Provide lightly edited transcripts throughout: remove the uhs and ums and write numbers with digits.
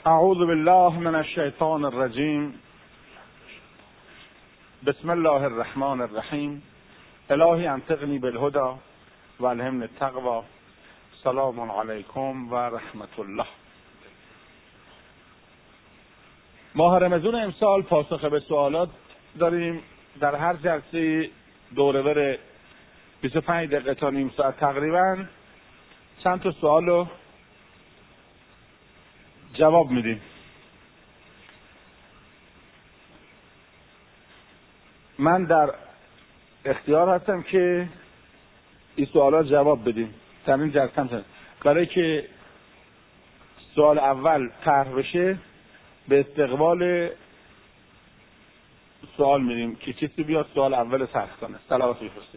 اعوذ بالله من الشیطان الرجیم. بسم الله الرحمن الرحیم. الهی انطقنی بالهدى و الهمنی التقوی. سلام علیکم و رحمت الله. ماه رمضان امسال پاسخ به سوالات داریم. در هر جلسه دوره‌ور 25 دقیقه تا نیم ساعت تقریبا چند تا سوال رو جواب میدیم. من در اختیار هستم که این سوالا جواب بدیم. در این جلسه برای که سوال اول طرح بشه به استقبال سوال میریم که کسی بیاد سوال اول طرح کنه. صلوات بفرستید.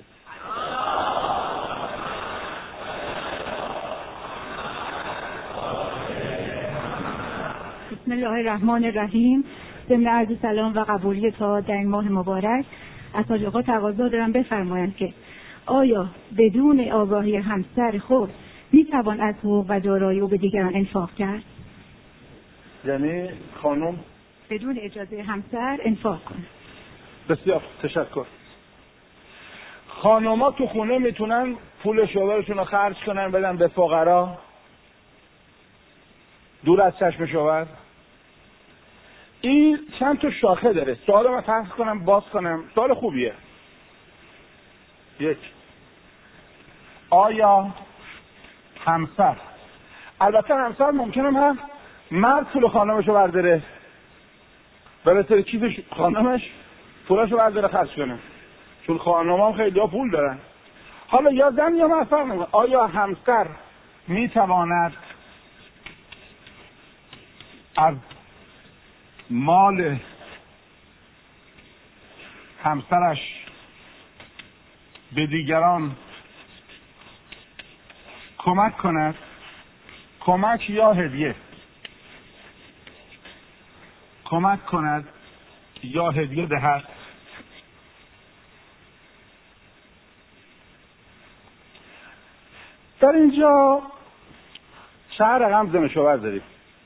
بسم الله الرحمن الرحیم. ضمن عرض سلام و قبولی تا در این ماه مبارک از حاج آقا تقاضا دارم بفرمایند که آیا بدون آگاهی همسر خود میتوان از حقوق و دارایی او به دیگران انفاق کرد؟ یعنی خانم بدون اجازه همسر انفاق کنه. بسیار تشکر. خانوما تو خونه میتونن پول شوهرشون رو خرج کنن بدن به فقرا دور از چشم شوهر؟ این چند تا شاخه داره. سوال رو طرح کنم باز کنم. سوال خوبیه. یک، آیا همسر، البته همسر ممکنه هم مرد پول خانمشو برداره برای کیفش خانمش پولشو برداره خرج کنه، چون خانم هم خیلی ها پول دارن. حالا یا زن یا مرد فرق نمیکنه. آیا همسر میتواند از مال همسرش به دیگران کمک کند؟ کمک یا هدیه؟ کمک کند یا هدیه دهد؟ در اینجا چند رقم زن شوهر داریم.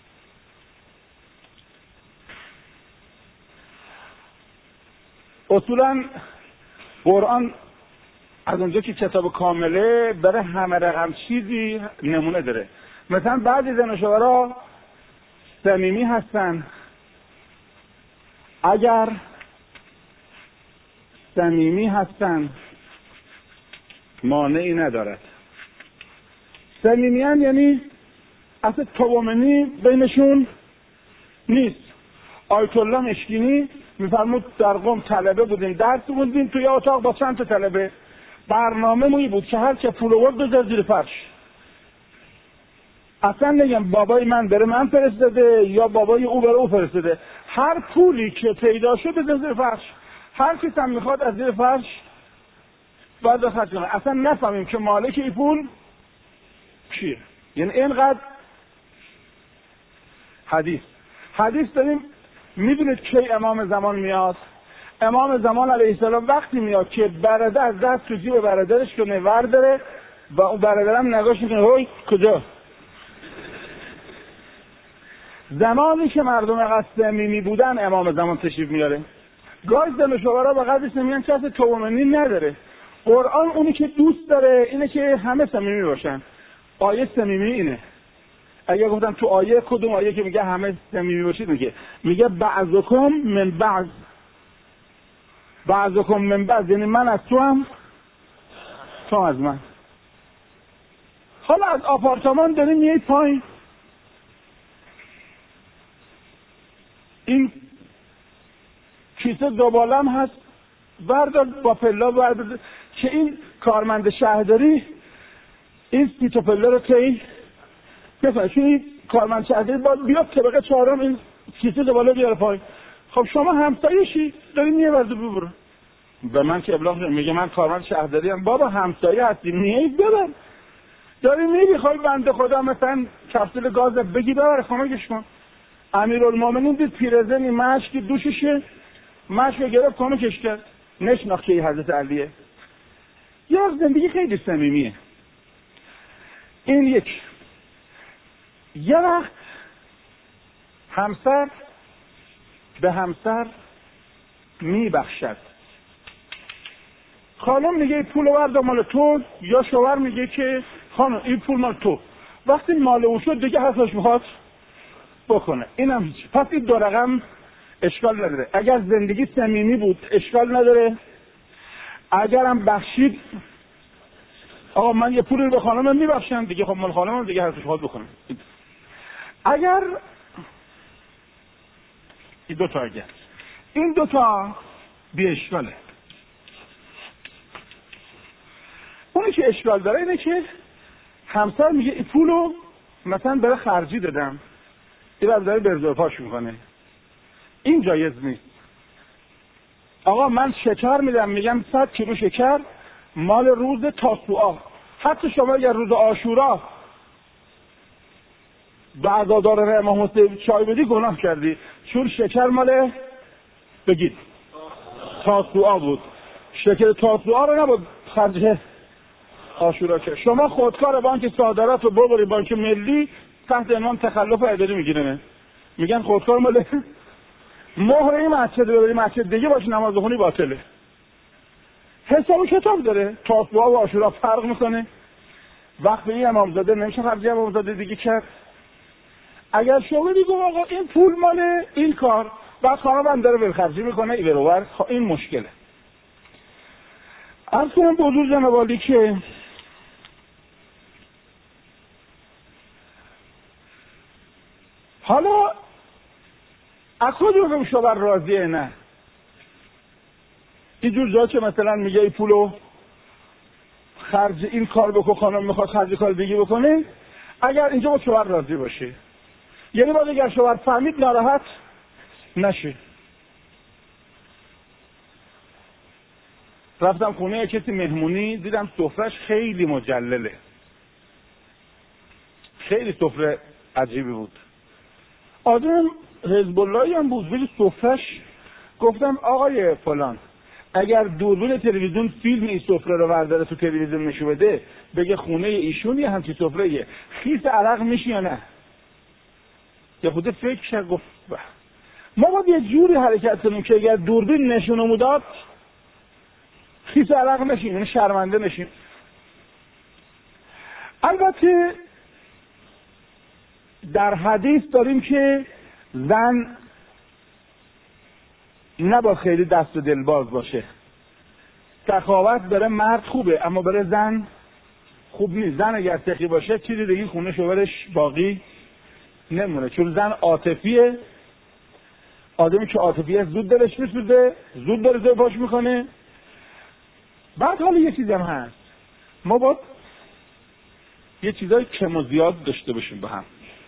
اصولا قرآن از اونجا که کتاب کامله برای همه رقم چیزی نمونه داره. مثلا بعضی زن و شوهرها صمیمی هستن، اگر صمیمی هستن مانعی ندارد. صمیمیان یعنی اصلا توامنی بینشون نیست. آیت الله مشکینی میفرمود در قم طلبه بودیم، درس خوندیم توی اتاق با چند تا طلبه. برنامه مویی بود که هر که پول آورد بذار زیر فرش. اصلا نگم بابای من بره من فرستاده یا بابای او بره او فرستاده. هر پولی که پیدا شد بذار زیر فرش. هر کس هم میخواد از زیر فرش باید خرج کنه. اصلا نفهمیم که مالک این پول کیه. یعنی اینقدر حدیث داریم. میدونید کی امام زمان میاد؟ امام زمان علیه السلام وقتی میاد که برادر از دست تو جیب برادرش کنه ورداره و اون برادرم نگاش میکنه هوی کجا؟ زمانی که مردم قصد صمیمی بودن امام زمان تشریف میاره. گاهی زن و شوهرها با قصد صمیمی کسی توامنی نداره. قرآن اونی که دوست داره اینه که همه صمیمی باشن. آیه صمیمی اینه. اگه گفتم تو آیه کدوم آیه که میگه همه صمیمی باشید، میگه بعضکم من بعض. بعضکم من بعض یعنی من از تو هم تو از من. حالا از آپارتمان داریم میایید پایین، این کیسه دوبالم هست بردار با پلا بردار که این کارمند شهرداری این سی تا پلا رو کی بفرد، چون این کارمند شهرداری باید بیاد طبقه چهارم این کیسه دوباله بیاره پایین. خب شما همسایه‌شی داری میبرد ببر. به من که ابلاغ میگه من کارمند شهرداری ام. بابا همسایه هستی میایید ببر. داری میخوای بنده خدا مثلا کپسول گاز بگی ببر خامگش کن. امیرالمومنین دید پیرزنی مشک دوششه، مشک گرفت کمکش کرد. نشناخت که حضرت علیه. یا زندگی خیلی صمیمیه. این یک. یه وقت همسر به همسر میبخشد. خانم میگه این پول بردار مال تو، یا شوهر میگه که خانم این پول مال تو. وقتی مال او شد دیگه حسش میخواد بکنه. اینم هیچ. پس این دو رقم اشکال نداره. اگر زندگی صمیمی بود اشکال نداره. اگرم بخشید آقا من یه پولی رو به خانمم میبخشم دیگه، خب مال خانمم دیگه حسش میخواد بکنه. اگر این دوتا اگر این دوتا بی اشکاله. اونی که اشکال داره اینه که همسر میگه این پولو مثلا برای خرجی دادم، این رو داره برزور پاش میکنه. این جایز نیست. آقا من شکر میدم، میگم 100 کیلو شکر مال روز تاسوعا. حتی شما اگر روز عاشورا به عزادار امام حسین چای بدی گناه کردی، چون شکر مال بگید تاسوعا بود. شکر تاسوعا رو نبود خرج عاشورا که. شما خودکار بانک صادرات رو ببری بانک ملی تحت عنوان تخلف اداری میگیرن، میگن خودکار مال مهر این مسجد ببری مسجد دیگه باشه نماز بخونی باطله. حساب کتاب داره. تاسوعا و عاشورا فرق میکنه. وقت به این امامزاده نمیشه خرج امامزاده دیگه کرد. اگر شما دیگه آقا این پول مال این کار، بعد خانم هم داره بالخرجی میکنه ای بروبر، این مشکله. از کنم به حضور جناب عالی که حالا از کدوم شوهر راضیه نه؟ اینجور جا که مثلا میگه این پولو خرج این کار بکن، خانم میخواد خرج کار دیگه بکنه، اگر اینجا با شوهر راضی باشه، یعنی باید اگر شوهر فهمید ناراحت نشه. رفتم خونه کسی مهمونی، دیدم سفرهش خیلی مجلله، خیلی سفره عجیبی بود. آدم حزب اللهی هم بود ولی سفرهش، گفتم آقای فلان اگر دوربین تلویزیون فیلم این سفره رو برداره تو تلویزیون نشون بده بگه خونه ایشون یه همچین سفره‌ایه، خیس عرق میشه یا نه؟ یا خود فکر شد گفت ما باید یه جوری حرکت کنیم که اگر دوربین نشونمون داد خیس عرق نشیم، یعنی شرمنده نشیم. البته در حدیث داریم که زن نباید خیلی دست و دلباز باشه. سخاوت برای مرد خوبه اما برای زن خوب نیست. زن اگر سخی باشه چیزی دیگه خونه شوهرش باقی نمونه، چون زن عاطفیه. آدمی که عاطفیه زود دلش میسوزه، زود داره زیر پاش میکنه. بعد حالا یه چیزی هم هست، ما باید یه چیزای کم و زیاد داشته باشیم با هم.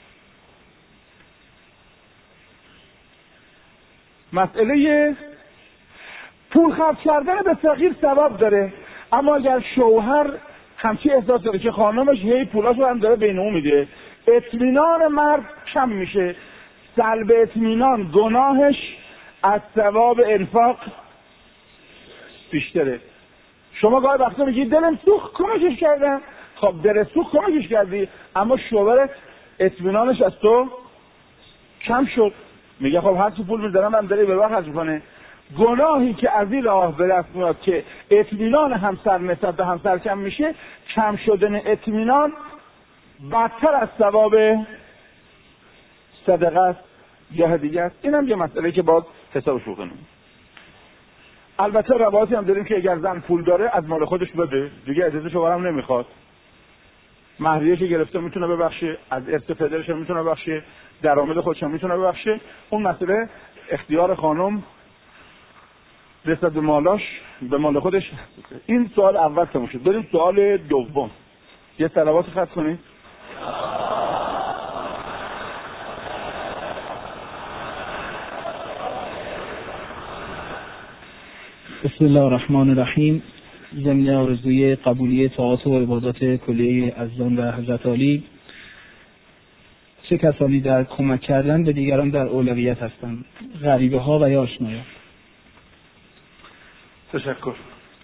مسئله پول خرج کردن به فقیر ثواب داره، اما اگر شوهر همچی احساس داره که خانمش هی پولاشو هم داره بین اون میده، اطمینان مرد کم میشه. سلب اطمینان گناهش از ثواب انفاق بیشتره. شما گاهی وقتا میگی دلم سوخت کمکش کردم، خب دل سوخت کمکش کردی اما شوهرت اطمینانش از تو کم شد، میگه خب هر چی پول میذارم هم داره به وقت خرج کنه. گناهی که از این راه به دست میاد که اطمینان همسر نسبت به همسر کم میشه، کم شدن اطمینان بدتر از ثواب صدقه است یا هدیه است. اینم یه مسئله که باید حسابش بکنیم. البته روایتی هم داریم که اگر زن پول داره از مال خودش بده، دیگه اجازه شوهرم نمیخواد. مهریه که گرفته میتونه ببخشه، از ارث پدرش میتونه ببخشه، درآمد خودش میتونه ببخشه. اون مسئله اختیار خانم نسبت به مالاش، به مال خودش. این سوال اول تموم شد. بریم سوال دوم. یه صلوات خط کنید. بسم الله الرحمن الرحیم. ضمن آرزوی قبولی طاعات و عبادات کلیه عزیزان و حضرت عالی، چه کسانی در کمک کردن به دیگران در اولویت هستند؟ غریبه ها و یا آشنایان؟ تشکر.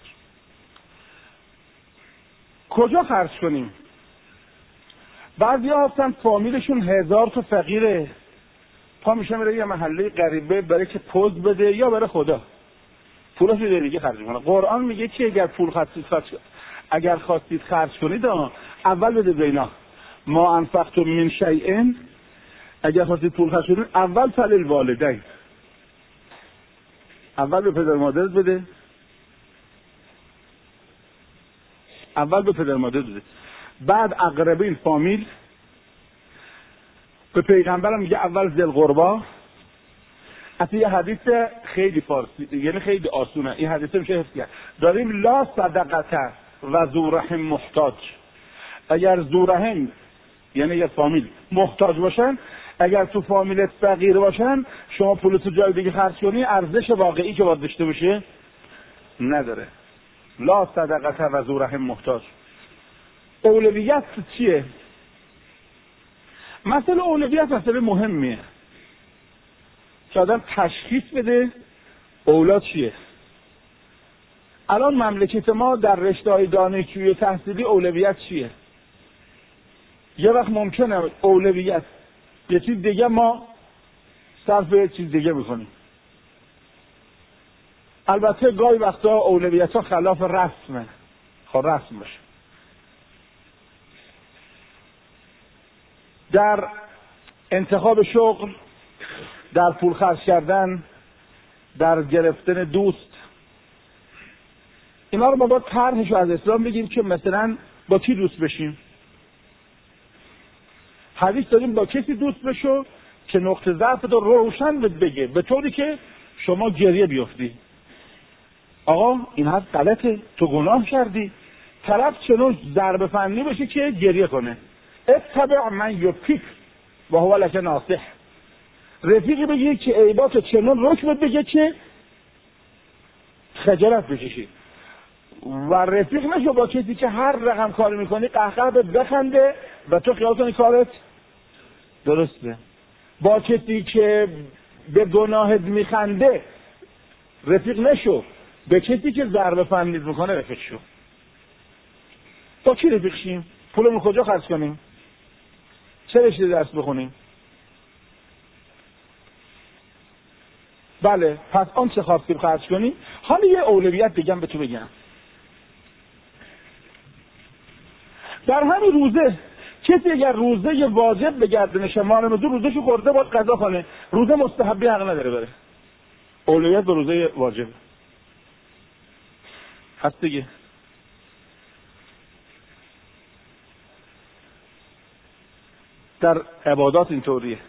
کجا خرج کنیم؟ بعضی ها هستن فامیلشون 1000 تا فقیره، پا میشه میره یه محله غریبه برای که پوز بده یا برای خدا، پولاشو یه دیگه خرج کنه. قرآن میگه که اگر خواستید خرج کنید اول بده بینا ما انفقتم من شیء، اگر خواستید پول خرج کنید اول فللوالدین، اول به پدر مادرت بده، اول به پدر مادرت بده، بعد اقربین فامیل. به پیغمبرم میگه اول ذل قربا. اصلا یه حدیث خیلی فارسی، یعنی خیلی آسونه، این حدیث میشه حفظ کرد. داریم لا صدقه و ذو رحم محتاج. اگر ذو رحم یعنی یه فامیل محتاج باشن، اگر تو فامیلت فقیر باشن، شما پولتو جای دیگه خرج کنی ارزش واقعی که باید داشته باشه نداره. لا صدقه و ذو رحم محتاج. اولویت چیه؟ مسئله اولویت مسئله مهمیه که آدم تشخیص بده اولاد چیه. الان مملکت ما در رشته‌های دانشجویی تحصیلی اولویت چیه؟ یه وقت ممکنه اولویت یه چیز دیگه ما صرف یه چیز دیگه میکنیم. البته گاهی وقتا اولویت ها خلاف رسمه، خب رسم باشه. در انتخاب شغل، در پول خرج کردن، در گرفتن دوست، اینا رو ما باید طرحش از اسلام بگیم که مثلا با کی دوست بشیم. حدیث داریم با کسی دوست بشو که نقطه ضعف رو روشن بگه، به طوری که شما گریه بیفتی. آقا این حرف غلطه، تو گناه کردی. طرف چنون ضربه فنی بشه که گریه کنه. اتبع من یبکیک و هو لک ناصح. رفیقی بگی که عیبات چنون رکبت بگه که خجالت بکشی. و رفیق نشو با کسی که هر رقم کار میکنی قهقه بخنده و تو خیال کنی کارت درسته. با کسی که به گناهت میخنده رفیق نشو، به کسی که ضربه فنی میکنه رفیق شو. با کی رفیق شیم؟ پولمون کجا خرج کنیم؟ چه رشته درس بخونیم؟ بله، پس آن چه خواستیم خرج کنیم. حالا یه اولویت بگم به تو بگم. در همین روزه کسی اگر روزه یه واجب بگردنه شمال دو روزهشو خورده باید قضا کنه، روزه مستحبی حق نداره بره. اولویت به روزه واجب هست دیگه. در عبادات اینطوریه.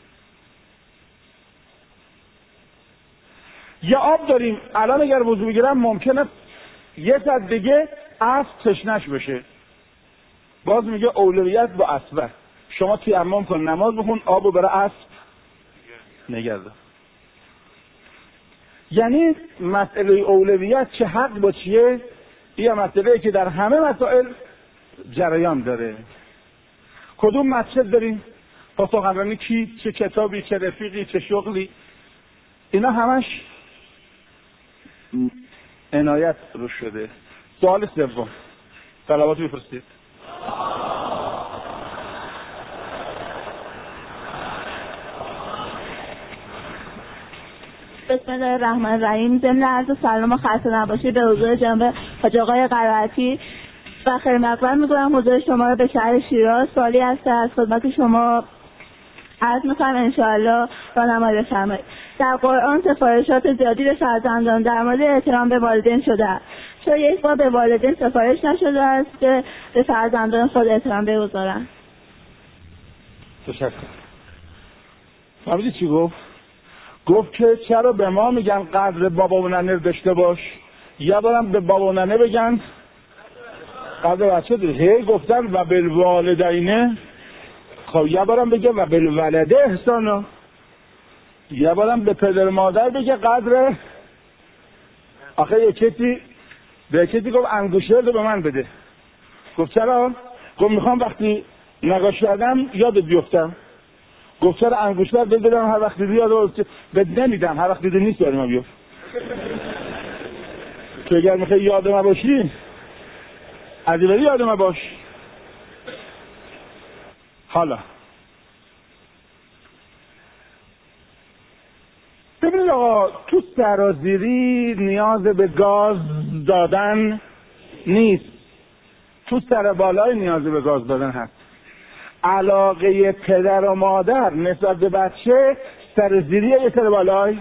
یه آب داریم الان اگر وضو بگیرم ممکنه یه ساعت دیگه عصر تشنش بشه، باز میگه اولویت با عصر. شما تیمم کن، نماز بخون، آبو برای عصر نگرده. یعنی مسئله اولویت چه حق با چیه؟ این مسئله که در همه مسائل جریان داره. کدوم مسجد داریم؟ با سخنرانی کی؟ چه کتابی؟ چه رفیقی؟ چه شغلی؟ اینا همش عنایت رو شده. سوال سوم، صلوات بفرستید. بسم الله الرحمن الرحیم. ضمن عرض سلام و خسته نباشید به حضور جناب حاج آقای قرائتی و خیر مقدم میگویم حضور شما رو به شهر شیراز. سوالی هست از خدمت شما عرض میکنم انشاءالله راهنمایی بفرمایید. در قرآن سفارشات زیادی به فرزندان در مورد احترام به والدین شده است. چرا یک بار به والدین سفارش نشده است که به فرزندان خود احترام بگذارند؟ تشکر. فهمیدی چی گفت؟ گفت که چرا به ما میگن قدر بابا و ننه داشته باش، یا بارم به بابا و ننه بگن قدر بچه داره. هی گفتن و بالوالدین، خب یا بارم بگه و بالولده احسانا، یا بارم به پدر مادر بگه قدر. آخه یه کسی گفت انگشتر رو به من بده. گفت چرا؟ گفت میخوام وقتی نگاش کردم یادت بیفتم. گفت چرا انگشتر بدم هر وقت دیدی یاد بد نمیدم، هر وقت دیدی نیست یادم بیفت. تو اگر میخوای یادم باشی از این یادم باش. حالا ببینید آقا، تو سرازیری نیاز به گاز دادن نیست، تو سر بالای نیاز به گاز دادن هست. علاقه پدر و مادر نسبت به بچه سرازیریه یا سر بالای؟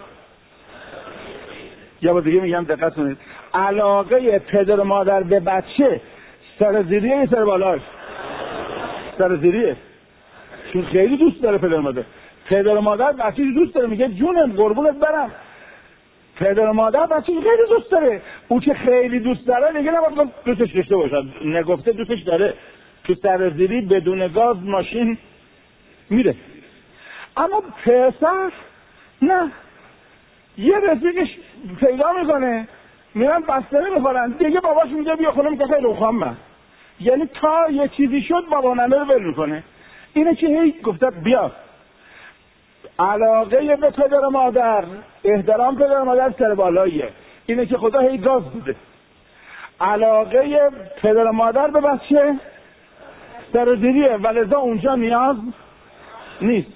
یا با دیگه میگم دقت کنید، علاقه پدر و مادر به بچه سرازیریه یا سر بالای؟ سرازیریه، چون خیلی دوست داره پدر و مادر. پدر و مادر بچه دوست داره، میگه جونم قربونت برم. پدر و مادر بچه خیلی دوست داره، اون که خیلی دوست داره میگه نباید دوستش داشته باشد، نگفته دوستش داره. تو سرازیری بدون گاز ماشین میره. اما پسر نه، یه رفیقش پیدا میکنه میرن بستنی میخورن، دیگه باباش میگه بیا خونه، میگه خیلی خوام من. یعنی تا یه چیزی شد بابا نمه رو ول میکنه. اینه که هی گفته بیا. علاقه به پدر و مادر، احترام پدر و مادر سر بالاییه، اینه که خدا هی گاز بوده. علاقه پدر و مادر به بچه سرازیریه و لذا اونجا نیاز نیست.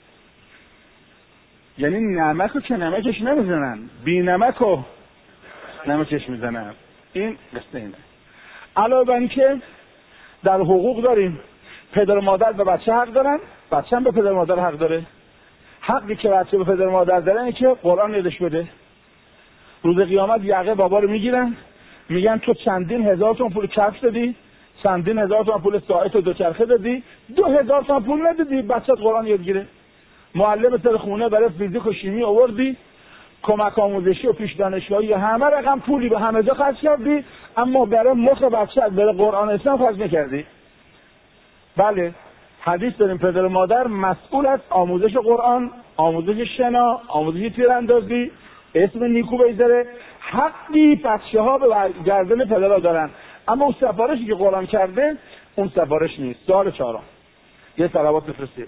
یعنی نمک رو که نمکش نمیزنن، بی نمک رو نمکش میزنن. این قصه اینه. علاوه بر این که در حقوق داریم، پدر و مادر به بچه حق دارن، بچه هم به پدر و مادر حق داره. حقی که بچه به پدر و مادر داره اینه که قرآن یادش بده. روز قیامت یقه بابا رو میگیرن، میگن تو چندین هزار تومان پول کفش دادی، چندین هزار تومان پول ساعت و دوچرخه دادی، 2000 تومان پول ندادی بچه‌ت قرآن یاد گیره. معلم سر خونه برای فیزیک و شیمی آوردی، کمک آموزشی و پیش دانشگاهی همه رقم پولی به همه جا خرج کردی، اما برای مخ بچه‌ت برای قرآن اسلام خرج نکردی. بله، حدیث داریم پدر و مادر مسئول از آموزش قرآن، آموزش شنا، آموزش تیراندازی، اسم نیکو بگذاره. حقی بچه ها به گردن پدرها دارن، اما اون سفارشی که قرآن کرده اون سفارش نیست. سوال 4، یه صلوات بفرستید.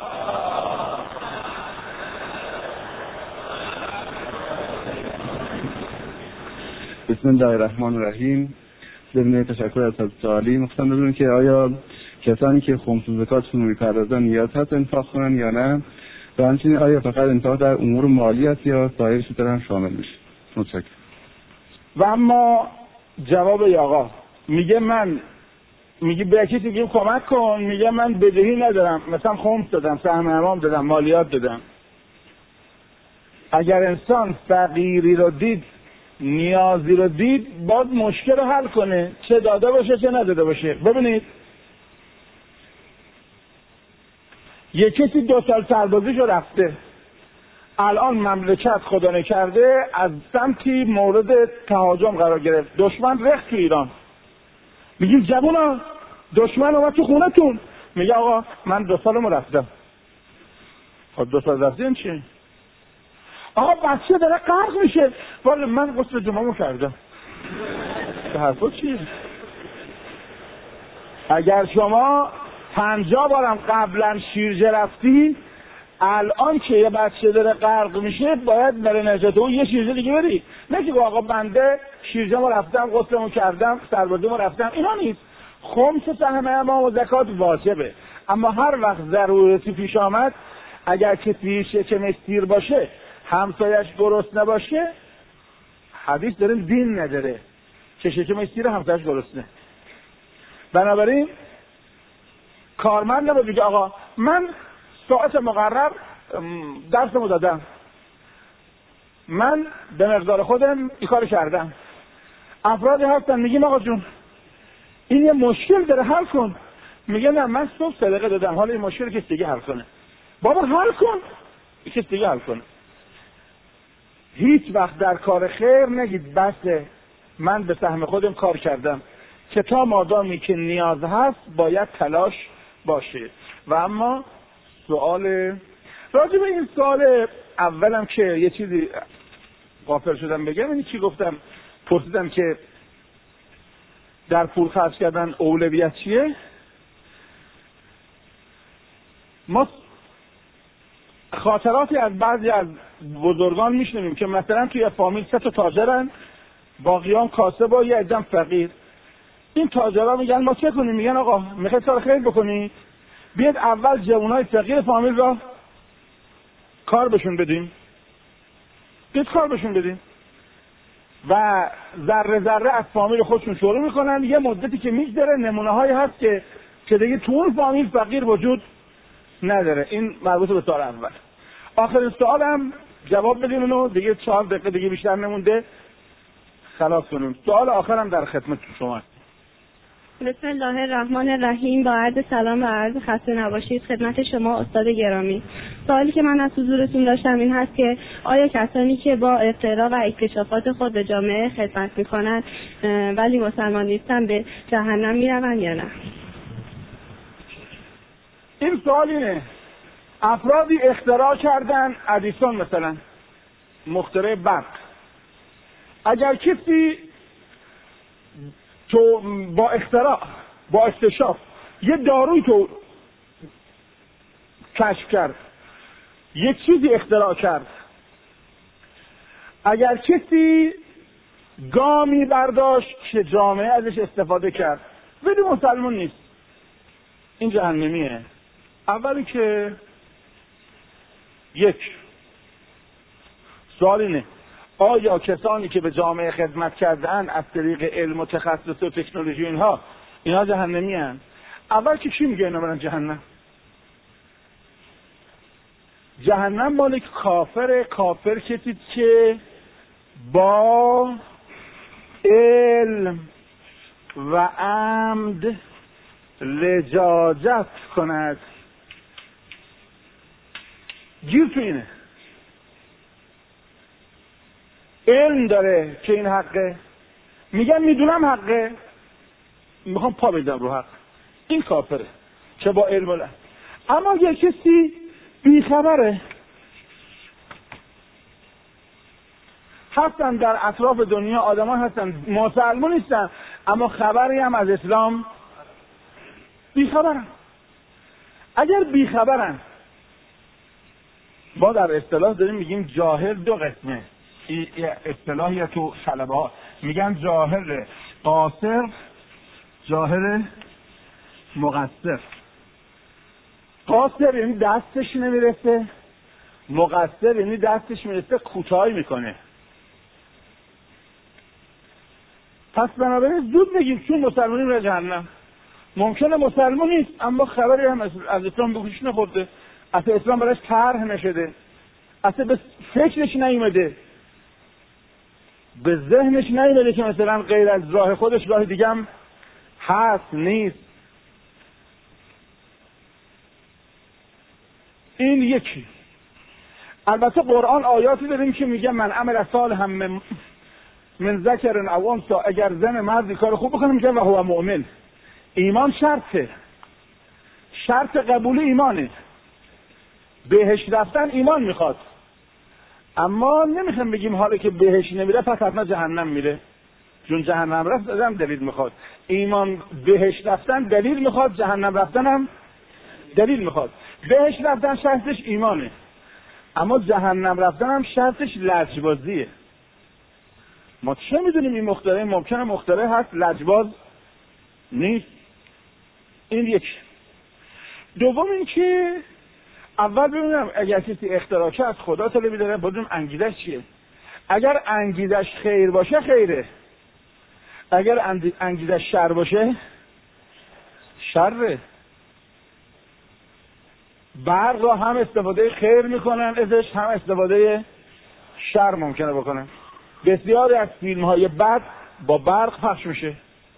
بسم الله الرحمن الرحیم. ضمن تشکر از حضرت عالی می‌خواستم بدونم که آیا کسانی که خمس و زکاتشون رو می‌پردازن نیاز هست انفاق کنن یا نه؟ و همچنین آیا فقط انفاق در امور مالی است یا سایرش در هم شامل میشه؟ متشکرم. و اما جواب آقا میگه به کسی میگیم کمک کن، میگه من بدهی ندارم، مثلا خمس دادم، سهم امام دادم، مالیات دادم. اگر انسان فقیری رو دید، نیازی رو دید، باید مشکل رو حل کنه، چه داده باشه چه نداده باشه. ببینید یه کسی 2 سال سربازیشو رفته، الان مملکت خدا نکرده از سمتی مورد تهاجم قرار گرفت، دشمن رخت تو ایران. میگیم جوونا دشمن اومد تو خونتون، میگه آقا من 2 سالمو رفتم. خب 2 سال رفتین چی؟ آقا بچه داره غرق میشه. والا من غسل جمعه‌مو کردم. به حرفا چیه؟ اگر شما 50 بارم قبلا شیرجه رفتی، الان که یه بچه داره غرق میشه باید برای نجات او یه شیرجه دیگه بری. نه که آقا بنده شیرجه‌مو رفتم، غسلمو کردم، سربازیمو رفتم. اینا نیست. خمس سهم امام و زکات واجبه، اما هر وقت ضرورتی پیش آمد، اگر کسی شکمش سیر باشه، همسایش گرسنه باشه، حدیث داریم دین نداره که شکمش سیر همسایش گرسنه. بنابراین کارمند نباید بگه آقا من ساعت مقرر درسمو دادم، من به مقدار خودم این کار کردم. افرادی هستن میگیم آقا جون این یه مشکل داره حل کن، میگه نه من صبح صدقه دادم، حالا این مشکل کسی دیگه حل کنه. بابا حل کن، کسی دیگه حل کنه. هیچ وقت در کار خیر نگید بسه من به سهم خودم کار کردم، که تا مادامی که نیاز هست باید تلاش باشه. و اما سوال راجع به این سوال اولم که یه چیزی غافل شدم بگم، این چی گفتم؟ پرسیدم که در پول خرج کردن اولویت چیه؟ ما خاطراتی از بعضی از بزرگان میشنویم که مثلا توی فامیل 3 تا تاجرن، باقیان کاسب و یه عدم فقیر. این تاجرها میگن ما چه کنیم؟ میگن آقا میخواید کار خیر بکنید، بیاید اول جوانای فقیر فامیل را کار بهشون بدیم. بیت کار بهشون بدین و ذره ذره از فامیل خودشون شروع میکنن. یه مدتی که میگذره نمونه هایی هست که دیگه تو اون فامیل فقیر وجود نداره. این مربوط به سوال اول. آخرین سوالم جواب بدین اونو، دیگه 4 دقیقه دیگه بیشتر نمونده خلاص کنیم. سوال آخرم در خدمت شما. بسم الله الرحمن الرحیم. با عرض سلام و عرض خسته نباشید خدمت شما استاد گرامی. سوالی که من از حضورتون داشتم این هست که آیا کسانی که با اختراع و اکتشافات خود به جامعه خدمت میکنند ولی مسلمان نیستن به جهنم میروند یا نه؟ این سوال اینه، افرادی اختراع کردن، ادیسون مثلا مخترع برق، اگر کسی تو با اختراع با اکتشاف یه داروی تو کشف کرد، یه چیزی اختراع کرد، اگر کسی گامی برداشت که جامعه ازش استفاده کرد ولی مسلمان نیست، این جهنمیه. اولی که یک سوال اینه، آیا کسانی که به جامعه خدمت کردن از طریق علم و تخصص و تکنولوژی اینها جهنمی هستند؟ اول که چی میگه اینا برن جهنم؟ جهنم مال کافر کسی که با علم و عمد لجاجت کند. گیر تو اینه، علم داره که این حقه، میگن میدونم حقه، میخوام پا بدم رو حق، این کافره که با علم وله. اما یه کسی بیخبره، هستن در اطراف دنیا آدمان هستن مسلمان نیستن اما خبری هم از اسلام بیخبرن. اگر بیخبرن، ما در اصطلاح داریم میگیم جاهل دو قسمه، اصطلاحی تو طلبه ها میگن جاهل قاصر، جاهل مقصر. قاصر یعنی دستش نمیرسه، مقصر یعنی دستش میرسه کوتاهی میکنه. پس بنابراین زود بگیم چون مسلمانی رو جهنم. ممکنه مسلمان نیست اما خبری هم از اسلام به گوشش نخورده، اصلا اسلام براش طرح نشده، اصلا به فکرش نیومده، به ذهنش نیومده که مثلا غیر از راه خودش راه دیگه هم هست نیست. این یکی. البته قرآن آیاتی داریم که میگه من عمل صالحا من ذکر او انثی، اگر زن مردی کار خوب بکنه میگه و هو مؤمن. ایمان شرطه، شرط قبول ایمانه. بهش رفتن ایمان میخواد، اما نمیخوام بگیم حالا که بهش نمیره پس حتما جهنم میره، چون جهنم رفت آدم دلیل میخواد. ایمان بهش رفتن دلیل میخواد، جهنم رفتن هم دلیل میخواد. بهش رفتن شرطش ایمانه اما جهنم رفتن هم شرطش لجبازیه. ما چه میدونیم این مخترع ممکنه مخترع هست لجباز نیست. این یک. دوم این که اول ببینم اگر کسی اختراع کرد خدا طلبی داره بدونم انگیزش چیه. اگر انگیزش خیر باشه خیره، اگر انگیزش شر باشه شره. برق را هم استفاده خیر میکنن ازش، هم استفاده شر ممکنه بکنن. بسیاری از فیلم های بد با برق پخش میشه،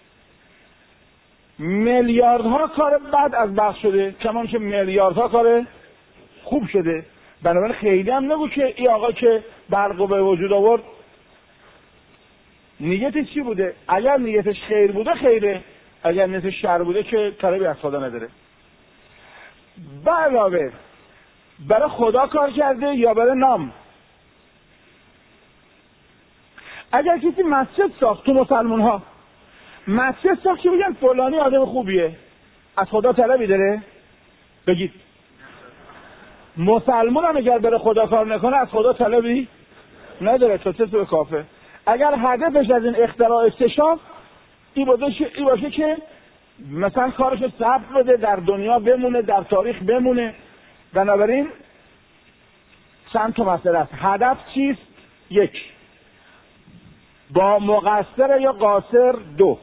میلیاردها کار بد از برق شده کمان که میلیاردها کار خوب شده. بنابراین خیلی هم نگو که این آقا که برق رو به وجود آورد نیتش چی بوده. اگر نیتش خیر بوده خیره، اگر نیتش شر بوده که طلبی از خدا نداره. به علاوه برای خدا کار کرده یا برای نام. اگر کسی مسجد ساخت، تو مسلمان ها مسجد ساخت که بگن فلانی آدم خوبیه، از خدا طلبی داره؟ بگید. مسلمان هم اگر برای خدا کار نکنه از خدا طلبی نداره، تا چه سوی کافه. اگر هدفش از این اختراع اکتشاف این باشه که مثلا کارشو ثبت بده، در دنیا بمونه، در تاریخ بمونه. بنابراین چند تا مسئله است. هدف چیست؟ یک، با مقصر یا قاصر. دو،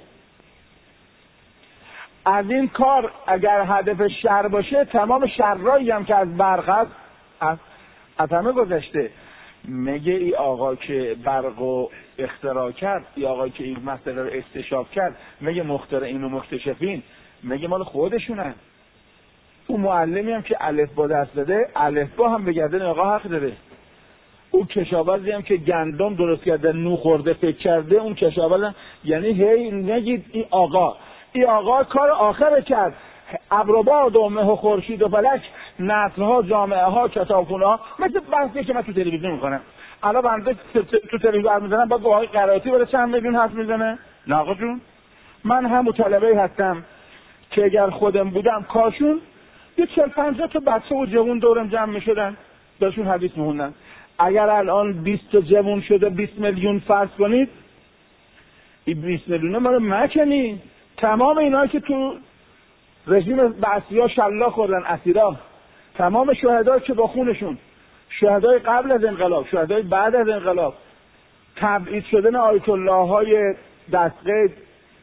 از این کار اگر هدف شر باشه تمام شرایی هم که از برق هست از همه گذشته. میگه ای آقا که برق و اختراع کرد، ای آقا که این مسئله رو اکتشاف کرد، میگه مخترعین و مکتشفین، میگه مال خودشونن. اون معلمی هم که الفبا دست داده، الفبا هم به گردن آقا حق داره. اون کشاورزی هم که گندم درست کرده، نو خورده فکر کرده، اون کشاورز هم، یعنی هی نگید ای آقا کار آخر کرد. ابرباد و مه و خورشید و فلک، نسل‌ها، جامعه ها، کتابخونه ها، مثل بحثی که من تو تلویزیون میکنم. الان بنده تو تلویزیون حرف میزنم، با گواهی قرائتی برای چند میلیون حرف میزنه؟ نه آقا جون، من همون طلبه‌ای هستم که اگر خودم بودم کاشون یه 40-50 تا بچه و جوون دورم جمع میشدن بهشون حدیث میخوندن. اگر الان 20 تا جوون شده 20 میلیون فرض کنید، این 20 میلیون ما رو مکنی. تمام اینا که تو رژیم بعثی‌ها شلاق خوردن، اسیرا، تمام شهدا که با خونشون، شهدای قبل از انقلاب، شهدای بعد از انقلاب، تبعید شدن آیت الله های دستقید،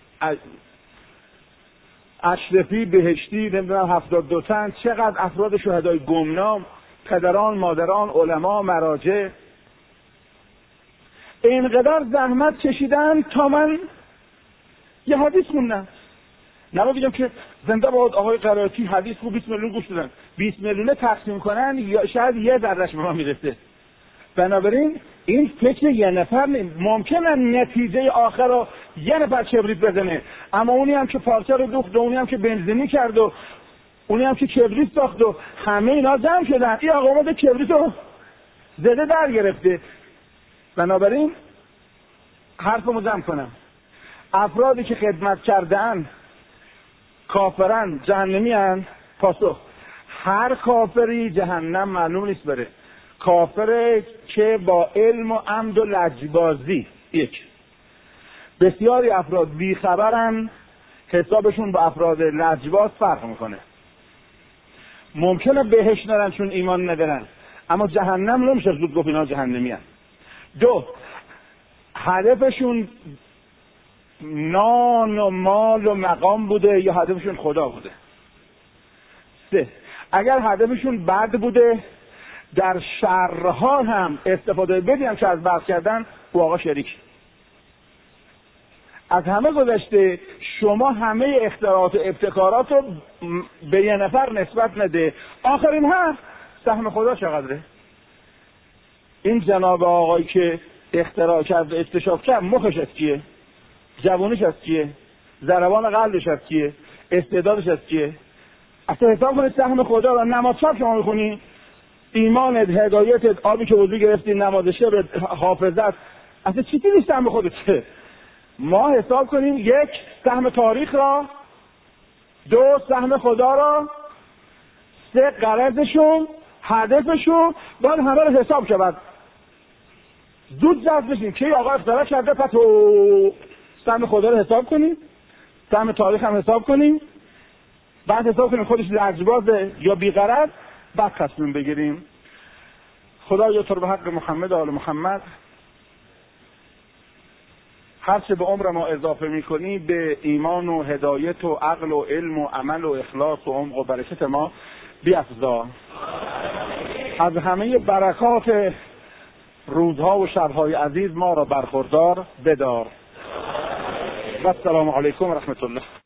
اشرفی، بهشتی، نمیدونم 72 تن، چقدر افراد شهدای گمنام، پدران، مادران، علما، مراجع، اینقدر زحمت کشیدن تا من یه حدیث خوندم. نبا بگم که زنده باد آقای قرائتی حدیث خوب 20 میلیون گوش دادن، 20 میلیون تقسیم کنن یا شاید یه ذرهش به ما میرسه. بنابراین این فکر یه نفر نیست. ممکنه نتیجه آخر رو یه نفر کبریت بزنه، اما اونی هم که پارچه رو دوخت و اونی هم که بنزینی کرد و اونی هم که کبریت ساخت و همه اینا جمع شدن، این آقا اومده کبریت رو زده در گرفته. بنابراین حرفمو جمع کنم، افرادی که خدمت کردن کافرن، جهنمی هن. پاسخ: هر کافری جهنم معلوم نیست بره. کافره که با علم و عمد و لجبازی. یک، بسیاری افراد بیخبرن، حسابشون با افراد لجباز فرق میکنه. ممکنه بهش نرن چون ایمان ندارن، اما جهنم نمیشه زود گفت اینا جهنمی هن. دو، هدفشون نان و مال و مقام بوده یا هدفشون خدا بوده. سه، اگر هدفشون بد بوده، در شرها هم استفاده بدیم که از بحث کردن، او آقا شریک. از همه گذشته شما همه اختراعات و ابتکارات رو به یه نفر نسبت نده. آخرین حرف، سهم خدا چقدره؟ این جناب آقایی که اختراع کرد و اکتشاف کرد، مخش از کیه؟ جوانش از کیه؟ ضربان قلبش از کیه؟ استعدادش از کیه؟ اصلا حساب کنید سهم خدا رو. نماز شب شما میخونی، ایمانت، هدایتت، آبی که وضو گرفتی، نماز شب، حافظت، اصلا چی نیست سهم خودت؟ ما حساب کنیم: یک، سهم تاریخ را، دو، سهم خدا را، سه، غرضشو، هدفشو، باید همه رو حساب شود. زود جذب بشیم که آقا اختراع کرده، پس سهم خدا رو حساب کنیم، سهم تاریخ هم حساب کنیم، بعد حساب کنیم خودش لجبازه یا بی‌غرض، بعد تصمیم بگیریم. خدایا تو رو به حق محمد و آل محمد هر چه به عمر ما اضافه میکنی به ایمان و هدایت و عقل و علم و عمل و اخلاص و عمق و برکت ما بیفزا. از همه برکات روزها و شبهای عزیز ما را برخوردار بدار. و السلام علیکم و رحمت الله.